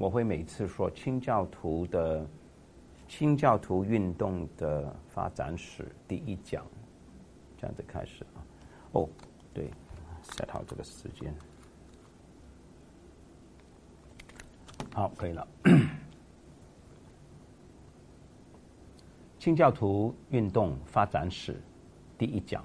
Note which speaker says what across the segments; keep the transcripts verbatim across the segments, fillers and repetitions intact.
Speaker 1: 我会每次说清教徒的清教徒运动的发展史第一讲，这样子开始啊。哦，对 ，set 好这个时间，好，可以了。清教徒运动发展史第一讲，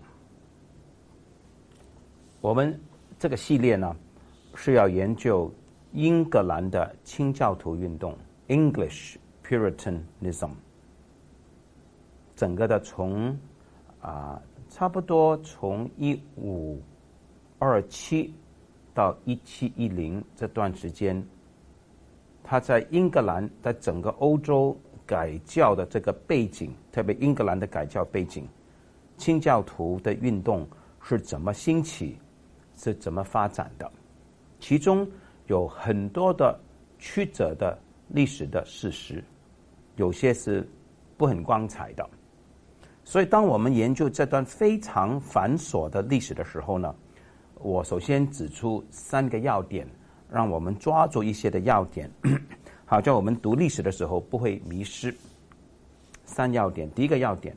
Speaker 1: 我们这个系列呢是要研究英格兰的清教徒运动 （English Puritanism）， 整个的从啊、呃、差不多从一五二七到一七一零这段时间，它在英格兰，在整个欧洲改教的这个背景，特别英格兰的改教背景，清教徒的运动是怎么兴起，是怎么发展的？其中有很多的曲折的历史的事实，有些是不很光彩的。所以，当我们研究这段非常繁琐的历史的时候呢，我首先指出三个要点，让我们抓住一些的要点。好叫我们读历史的时候不会迷失。三要点，第一个要点，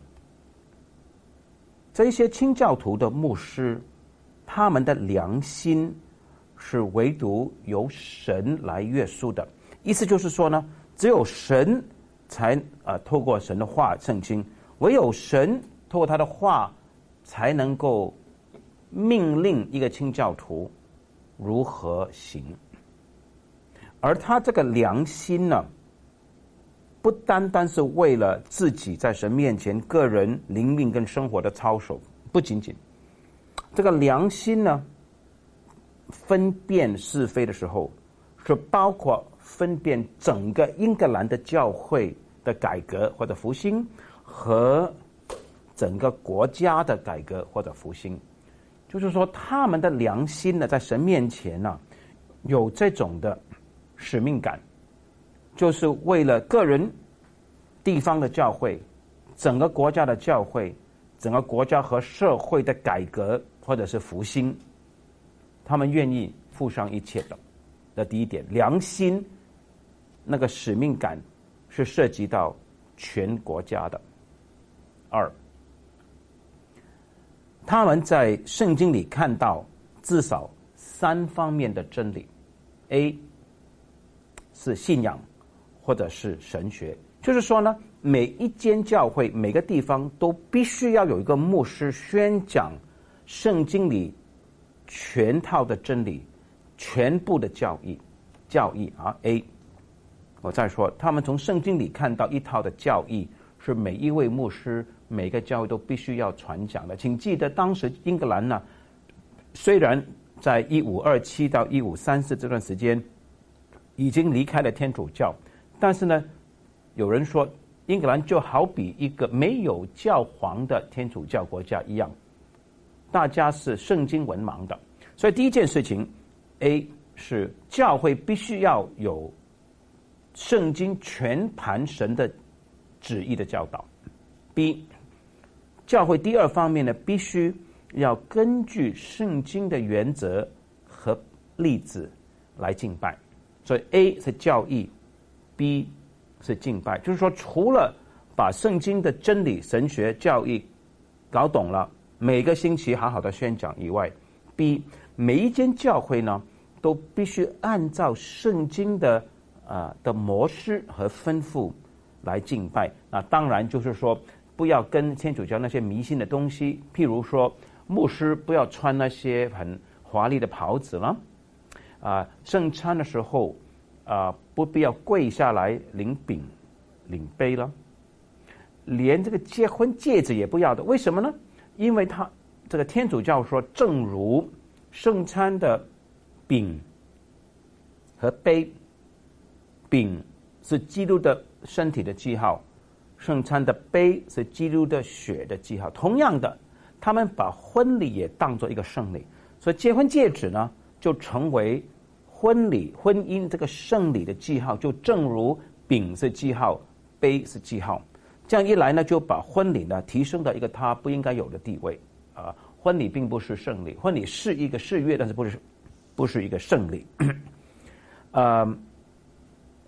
Speaker 1: 这些清教徒的牧师，他们的良心是唯独由神来约束的。意思就是说呢，只有神才呃透过神的话，圣经，唯有神透过他的话，才能够命令一个清教徒如何行。而他这个良心呢，不单单是为了自己在神面前个人灵命跟生活的操守，不仅仅这个良心呢，分辨是非的时候，是包括分辨整个英格兰的教会的改革或者复兴，和整个国家的改革或者复兴。就是说，他们的良心呢，在神面前呢，有这种的使命感，就是为了个人、地方的教会、整个国家的教会、整个国家和社会的改革或者是复兴，他们愿意付上一切的。这第一点，良心那个使命感是涉及到全国家的。二，他们在圣经里看到至少三方面的真理。A是信仰，或者是神学，就是说呢，每一间教会、每个地方都必须要有一个牧师宣讲圣经里全套的真理、全部的教义。教义啊 ，A， 我再说，他们从圣经里看到一套的教义，是每一位牧师、每个教会都必须要传讲的。请记得，当时英格兰呢，虽然在一五二七到一五三四这段时间已经离开了天主教，但是呢，有人说英格兰就好比一个没有教皇的天主教国家一样，大家是圣经文盲的。所以第一件事情 A 是教会必须要有圣经全盘神的旨意的教导。 B 教会第二方面呢，必须要根据圣经的原则和例子来敬拜。所以 A 是教义， B 是敬拜。就是说，除了把圣经的真理、神学、教义搞懂了，每个星期好好的宣讲以外， B 每一间教会呢，都必须按照圣经的啊、呃、的模式和吩咐来敬拜。那当然就是说，不要跟天主教那些迷信的东西，譬如说牧师不要穿那些很华丽的袍子了，啊，圣餐的时候啊，不必要跪下来领饼领杯了，连这个结婚戒指也不要的。为什么呢？因为他这个天主教说，正如圣餐的饼和杯，饼是基督的身体的记号，圣餐的杯是基督的血的记号。同样的，他们把婚礼也当作一个圣礼，所以结婚戒指呢，就成为婚礼婚姻这个圣礼的记号，就正如饼是记号，杯是记号。这样一来呢，就把婚礼呢提升到一个它不应该有的地位啊。婚礼并不是圣礼，婚礼是一个誓约，但是不是不是一个圣礼。呃，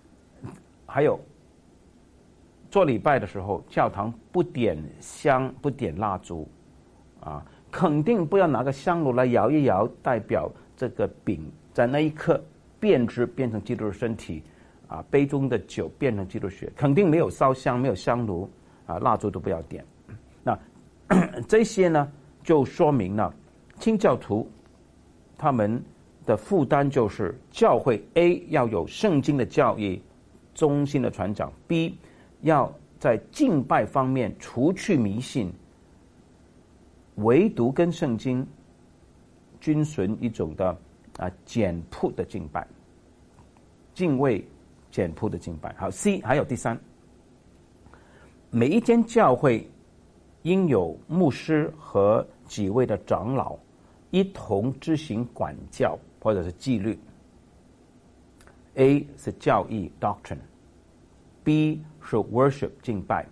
Speaker 1: 还有做礼拜的时候，教堂不点香，不点蜡烛，啊，肯定不要拿个香炉来摇一摇，代表这个饼在那一刻变质变成基督的身体，啊，杯中的酒变成基督血，肯定没有烧香，没有香炉，啊，蜡烛都不要点。那这些呢，就说明了清教徒他们的负担就是教会 A 要有圣经的教义，忠心的传讲 ；B 要在敬拜方面除去迷信，唯独跟圣经均存一种的啊简朴的敬拜，敬畏简朴的敬拜。好 ，C 还有第三，每一间教会应有牧师和几位的长老一同执行管教或者是纪律。A 是教义 doctrine，B 是 worship 敬拜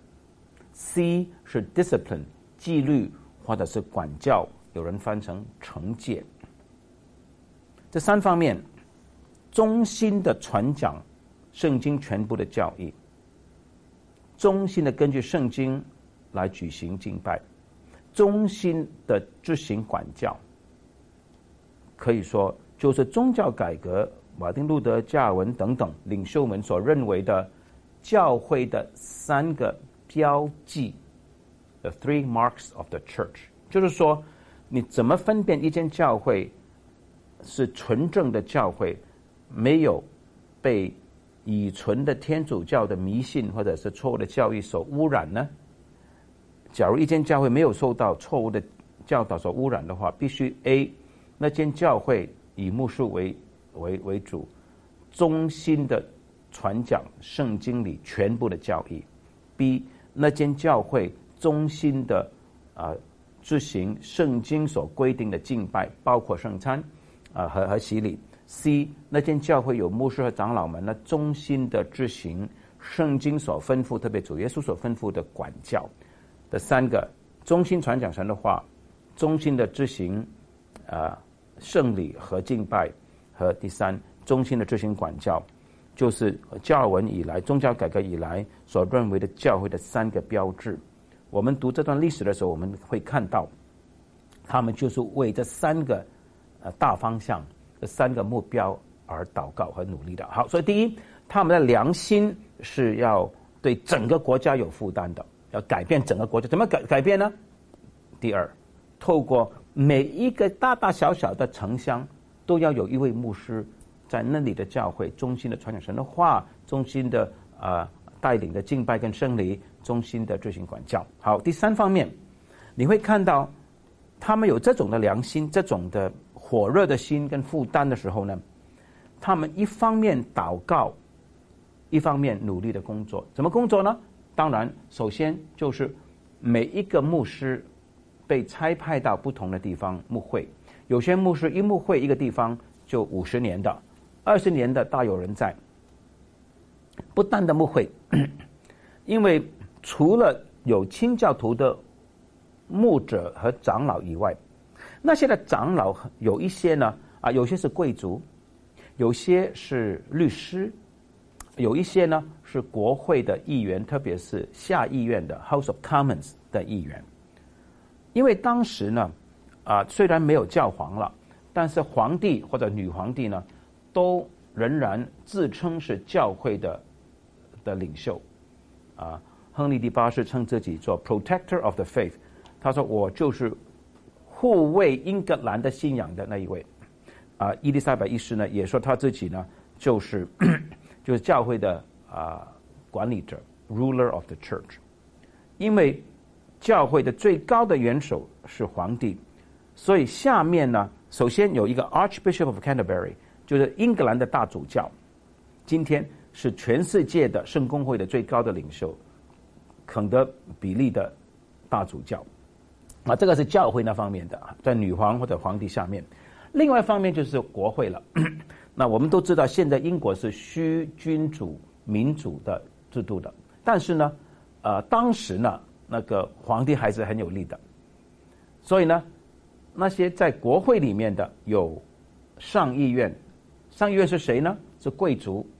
Speaker 1: ，C 是 discipline 纪律或者是管教，有人翻成惩戒。这三方面，忠心的传讲圣经全部的教义，忠心的根据圣经来举行敬拜，忠心的执行管教，可以说就是宗教改革，马丁路德、加尔文等等领袖们所认为的教会的三个标记 ，the three marks of the church， 就是说你怎么分辨一间教会是纯正的教会，没有被以纯的天主教的迷信或者是错误的教义所污染呢？假如一间教会没有受到错误的教导所污染的话，必须 A 那间教会以牧师为为为主，忠心的传讲圣经里全部的教义 ；B 那间教会忠心的啊、呃、执行圣经所规定的敬拜，包括圣餐啊、呃、和和洗礼 ；C 那间教会有牧师和长老们呢忠心的执行圣经所吩咐，特别主耶稣所吩咐的管教。的三个，忠心传讲神的话，忠心的执行啊、呃、圣礼和敬拜，和第三，忠心的执行管教，就是加尔文以来宗教改革以来所认为的教会的三个标志。我们读这段历史的时候，我们会看到他们就是为这三个呃大方向、这三个目标而祷告和努力的。好，所以第一，他们的良心是要对整个国家有负担的，要改变整个国家。怎么改改变呢？第二，透过每一个大大小小的城乡，都要有一位牧师在那里的教会忠心的传讲神的话，忠心的啊、呃、带领的敬拜跟圣礼，忠心的执行管教。好，第三方面，你会看到他们有这种的良心，这种的火热的心跟负担的时候呢，他们一方面祷告，一方面努力的工作。怎么工作呢？当然，首先就是每一个牧师被差派到不同的地方牧会，有些牧师一牧会一个地方就五十年的、二十年的大有人在。不单的牧会，因为除了有清教徒的牧者和长老以外，那些的长老有一些呢啊，有些是贵族，有些是律师，有一些呢是国会的议员，特别是下议院的 House of Commons 的议员。因为当时呢啊，虽然没有教皇了，但是皇帝或者女皇帝呢，都仍然自称是教会的的领袖啊。亨利第八世称自己做 Protector of the Faith， 他说我就是护卫英格兰的信仰的那一位啊。伊丽莎白一世呢也说他自己呢就是就是教会的啊管理者 Ruler of the Church， 因为教会的最高的元首是皇帝，所以下面呢首先有一个 Archbishop of Canterbury， 就是英格兰的大主教，今天是全世界的圣公会的最高的领袖，肯德比利的大主教啊，这个是教会那方面的，在女皇或者皇帝下面。另外一方面就是国会了。那我们都知道，现在英国是虚君主民主的制度的，但是呢，呃，当时呢，那个皇帝还是很有力的，所以呢，那些在国会里面的有上议院，上议院是谁呢？是贵族，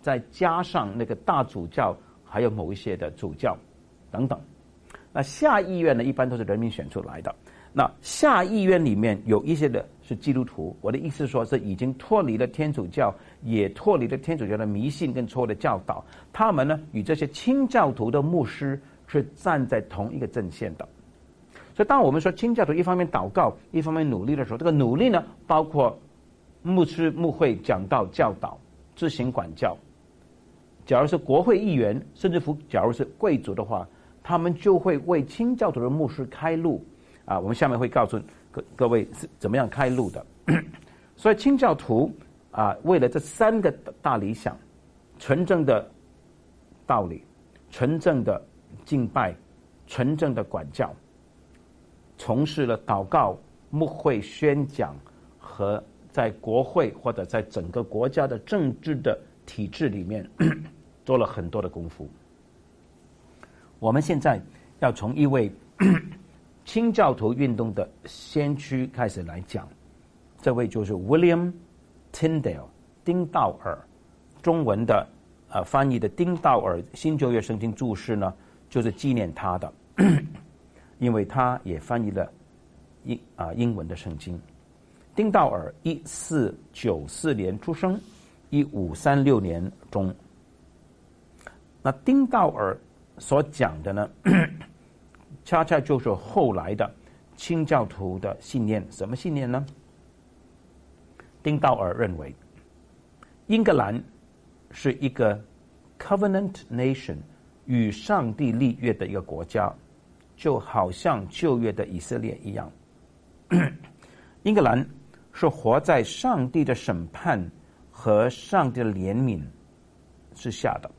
Speaker 1: 再加上那个大主教，还有某一些的主教等等。那下议院呢，一般都是人民选出来的。那下议院里面有一些的是基督徒，我的意思是说，是已经脱离了天主教，也脱离了天主教的迷信跟错误的教导。他们呢，与这些清教徒的牧师是站在同一个阵线的。所以，当我们说清教徒一方面祷告，一方面努力的时候，这个努力呢，包括牧师、牧会、讲道、教导、自行管教。假如是国会议员，甚至乎假如是贵族的话，他们就会为清教徒的牧师开路。啊，我们下面会告诉各各位是怎么样开路的。所以清教徒啊，为了这三个大理想：纯正的道理、纯正的敬拜、纯正的管教，从事了祷告、牧会、宣讲和在国会或者在整个国家的政治的体制里面做了很多的功夫。我们现在要从一位清教徒运动的先驱开始来讲，这位就是 William Tyndale 丁道尔，中文的呃翻译的丁道尔新旧约圣经注释呢，就是纪念他的，因为他也翻译了英啊、呃、英文的圣经。丁道尔一四九四年出生，一五三六年中。那丁道尔所讲的呢，恰恰就是后来的清教徒的信念。什么信念呢？丁道尔认为，英格兰是一个 covenant nation， 与上帝立约的一个国家，就好像旧约的以色列一样。英格兰是活在上帝的审判和上帝的怜悯之下的，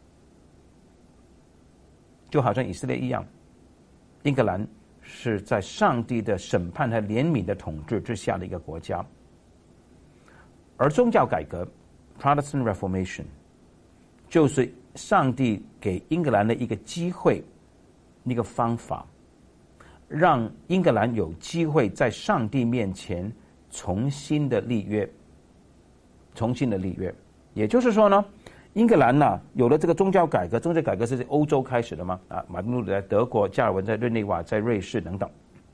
Speaker 1: 就好像以色列一样。英格兰是在上帝的审判和怜悯的统治之下的一个国家，而宗教改革 Protestant Reformation 就是上帝给英格兰的一个机会，一个方法，让英格兰有机会在上帝面前重新的立约，重新的立约。也就是说呢，英格兰呢有了这个宗教改革，宗教改革是在欧洲开始的嘛？啊，马丁路德在德国，加尔文在日内瓦，在瑞士等等。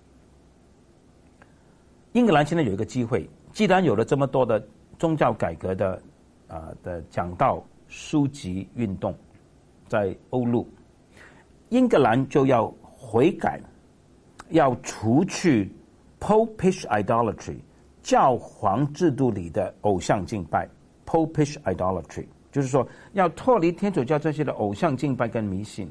Speaker 1: 英格兰现在有一个机会，既然有了这么多的宗教改革的啊、呃、的讲道、书籍运动，在欧陆，英格兰就要悔改，要除去 Popish idolatry 教皇制度里的偶像敬拜 Popish idolatry。就是说，要脱离天主教这些的偶像敬拜跟迷信，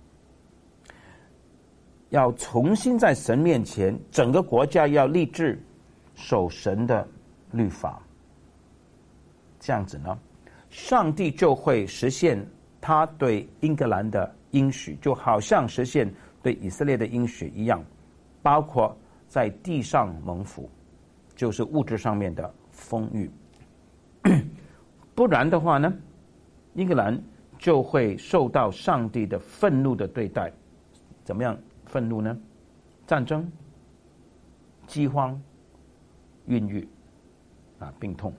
Speaker 1: 要重新在神面前，整个国家要立志守神的律法。这样子呢，上帝就会实现他对英格兰的应许，就好像实现对以色列的应许一样，包括在地上蒙福，就是物质上面的丰裕。不然的话呢，英格兰就会受到上帝的愤怒的对待。怎么样愤怒呢？战争、饥荒、孕育啊，病痛。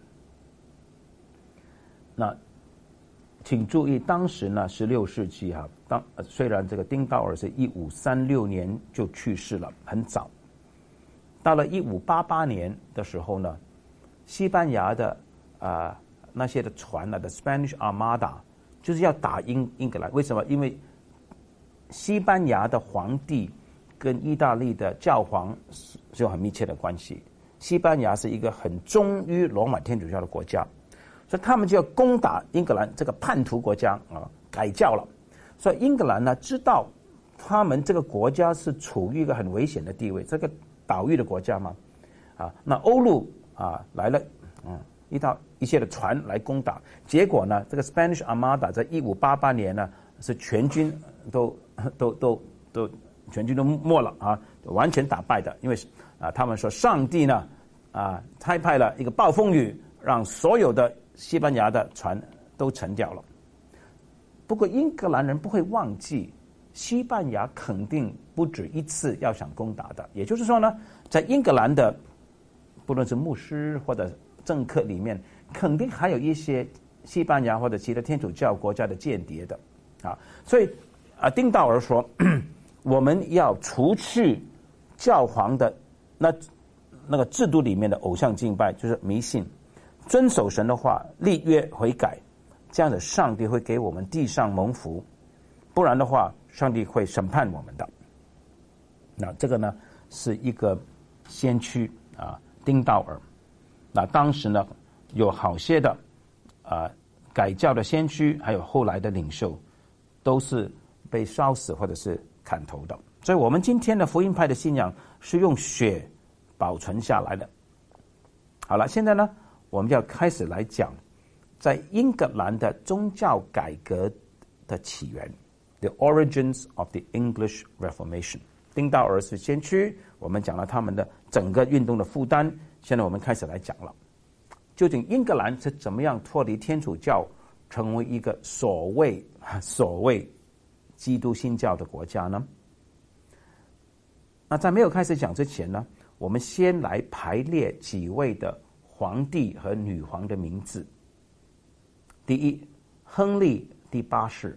Speaker 1: 那请注意，当时呢，十六世纪哈、啊，当虽然这个丁道尔是一五三六年就去世了，很早。到了一五八八年的时候呢，西班牙的啊。呃那些的船呢的 Spanish Armada 就是要打英英格兰。为什么？因为西班牙的皇帝跟意大利的教皇是有很密切的关系。西班牙是一个很忠于罗马天主教的国家，所以他们就要攻打英格兰这个叛徒国家啊，改教了。所以英格兰呢知道他们这个国家是处于一个很危险的地位，这个岛屿的国家嘛，啊，那欧陆啊来了，嗯。一到一些的船来攻打，结果呢，这个 Spanish Armada 在一五八八年呢是全军都都都都全军都没了啊，完全打败的。因为啊，他们说上帝呢啊差派了一个暴风雨，让所有的西班牙的船都沉掉了。不过英格兰人不会忘记，西班牙肯定不止一次要想攻打的。也就是说呢，在英格兰的不论是牧师或者政客里面，肯定还有一些西班牙或者其他天主教国家的间谍的啊。所以啊，丁道尔说，我们要除去教皇的那那个制度里面的偶像敬拜，就是迷信，遵守神的话，立约悔改，这样的上帝会给我们地上蒙福，不然的话，上帝会审判我们的。那这个呢，是一个先驱啊，丁道尔。那当时呢，有好些的啊改教的先驱，还有后来的领袖，都是被烧死或者是砍头的。所以我们今天的福音派的信仰是用血保存下来的。好了，现在呢，我们要开始来讲在英格兰的宗教改革的起源 ，The origins of the English Reformation。丁道尔是先驱，我们讲了他们的整个运动的负担。现在我们开始来讲了，究竟英格兰是怎么样脱离天主教，成为一个所谓所谓基督新教的国家呢？那在没有开始讲之前呢，我们先来排列几位的皇帝和女皇的名字。第一，亨利第八世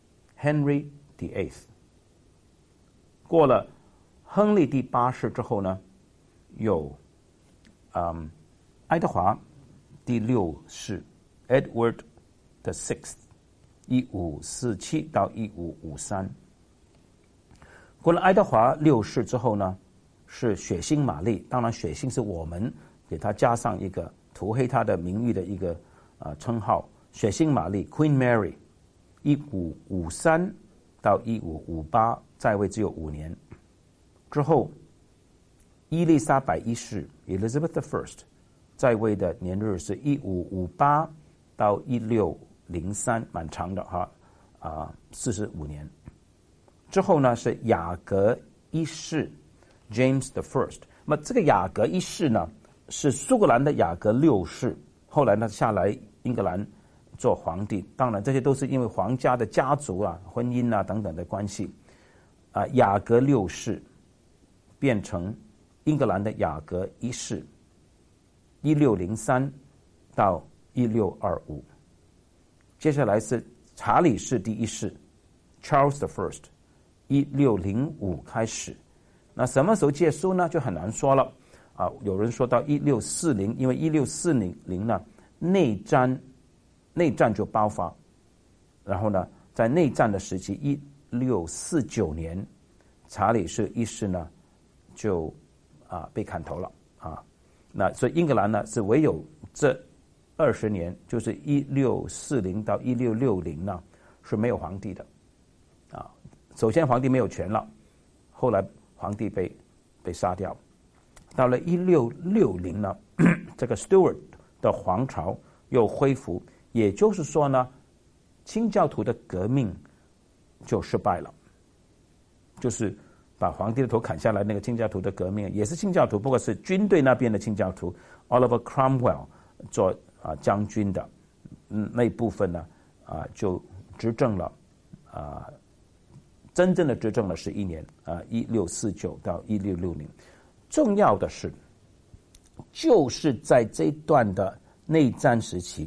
Speaker 1: ，Henry the Eighth。过了亨利第八世之后呢，有嗯爱德华第六世 ，Edward the Sixth， 一五四七到一五五三。过了爱德华六世之后呢，是血腥玛丽，当然血腥是我们给他加上一个涂黑他的名誉的一个呃称号，血腥玛丽 Queen Mary， 一五五三到一五五八，在位只有五年。之后，伊丽莎白一世 Elizabeth the First， 在位的年日是一五五八到一六零三，蛮长的哈，啊，四十五年。之后呢是雅各一世 James the First， 那么这个雅各一世呢是苏格兰的雅各六世，后来呢下来英格兰做皇帝，当然这些都是因为皇家的家族啊、婚姻啊等等的关系。啊，雅各六世变成英格兰的雅各一世，一六零三到一六二五。接下来是查理士第一世 Charles the First， 一六零五开始。那什么时候结束呢？就很难说了啊。有人说到一六四零，因为一六四零呢内战内战就爆发，然后呢在内战的时期一六四九年，查理士一世呢就啊被砍头了啊。那所以英格兰呢是唯有这二十年，就是一六四零到一六六零呢是没有皇帝的啊。首先皇帝没有权了，后来皇帝被被杀掉。到了一六六零呢，这个 Stuart 的皇朝又恢复，也就是说呢，清教徒的革命就失败了，就是把皇帝的头砍下来。那个清教徒的革命也是清教徒，不过是军队那边的清教徒 Oliver Cromwell 做啊将军的，嗯，那一部分呢啊就执政了啊，真正的执政了十一年啊，一六四九到一六六零。重要的是，就是在这段的内战时期，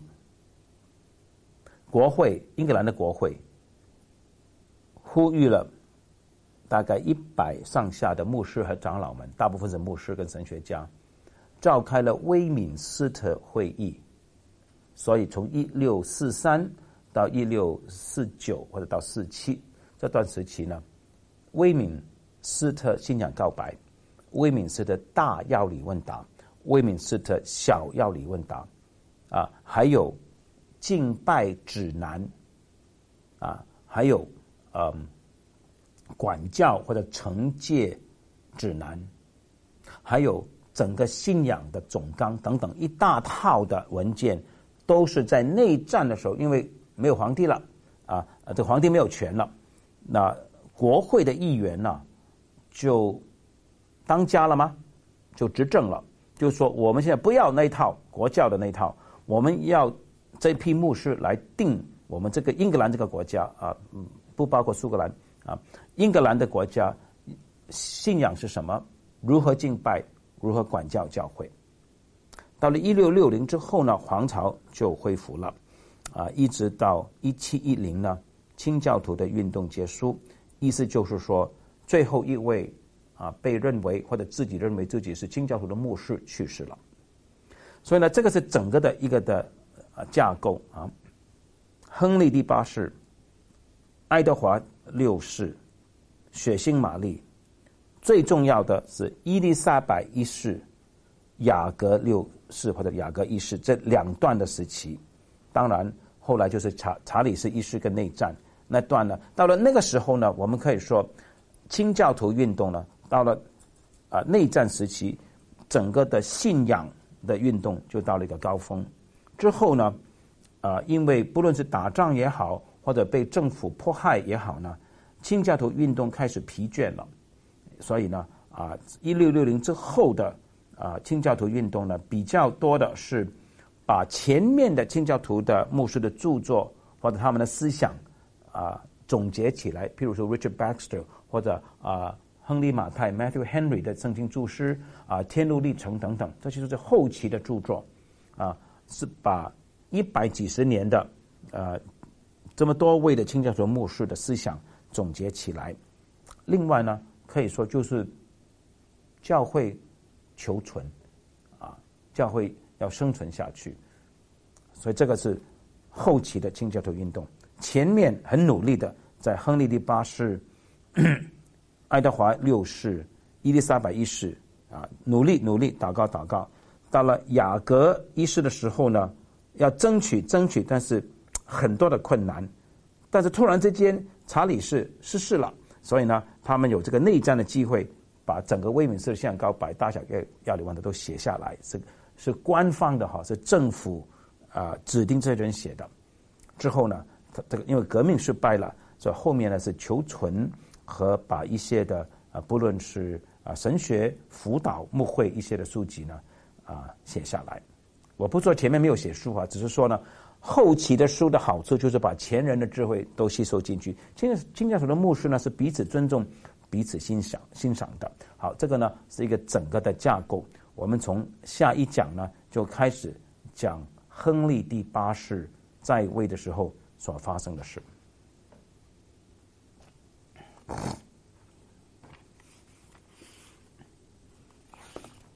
Speaker 1: 国会英格兰的国会呼吁了大概一百上下的牧师和长老们，大部分是牧师跟神学家，召开了威敏斯特会议。所以从一六四三到一六四九或者到四七这段时期呢，威敏斯特信仰告白，威敏斯特大要理问答，威敏斯特小要理问答，啊，还有敬拜指南，啊，还有嗯管教或者惩戒指南，还有整个信仰的总纲等等一大套的文件，都是在内战的时候，因为没有皇帝了啊，这皇帝没有权了，那国会的议员呢、啊、就当家了吗？就执政了，就是说我们现在不要那一套国教的那一套，我们要这批牧师来定我们这个英格兰这个国家啊，不包括苏格兰啊，英格兰的国家信仰是什么？如何敬拜？如何管教教会？到了一六六零之后呢，皇朝就恢复了啊，一直到一七一零呢，清教徒的运动结束，意思就是说，最后一位啊被认为或者自己认为自己是清教徒的牧师去世了。所以呢，这个是整个的一个的啊架构啊。亨利第八世、爱德华六世、血腥玛丽，最重要的是伊丽莎白一世、雅各六世或者雅各一世这两段的时期。当然，后来就是查查理斯一世跟内战那段呢。到了那个时候呢，我们可以说，清教徒运动呢，到了啊内战时期，整个的信仰的运动就到了一个高峰。之后呢，啊，因为不论是打仗也好，或者被政府迫害也好呢，清教徒运动开始疲倦了。所以呢，啊，一六六零之后的啊清教徒运动呢，比较多的是把前面的清教徒的牧师的著作或者他们的思想啊总结起来，譬如说 Richard Baxter 或者啊亨利马太 Matthew Henry 的圣经注释啊天路历程等等，这些都是后期的著作啊，是把一百几十年的呃这么多位的清教徒牧师的思想总结起来。另外呢，可以说就是教会求存啊，教会要生存下去，所以这个是后期的清教徒运动。前面很努力的，在亨利第八世、爱德华六世、伊丽莎白一世啊，努力努力祷告祷告。到了雅各一世的时候呢，要争取争取，但是很多的困难。但是突然之间，查理士逝世了，所以呢，他们有这个内战的机会，把整个威敏斯特宪章把大小要理完的都写下来，是是官方的哈，是政府啊、呃、指定这些人写的。之后呢，这个因为革命失败了，所以后面呢是求存和把一些的啊、呃，不论是啊、呃、神学辅导牧会一些的书籍呢啊、呃、写下来。我不说前面没有写书啊，只是说呢，后期的书的好处就是把前人的智慧都吸收进去。清清教徒的牧师呢是彼此尊重、彼此欣赏欣赏的。好，这个呢是一个整个的架构。我们从下一讲呢就开始讲亨利第八世在位的时候所发生的事。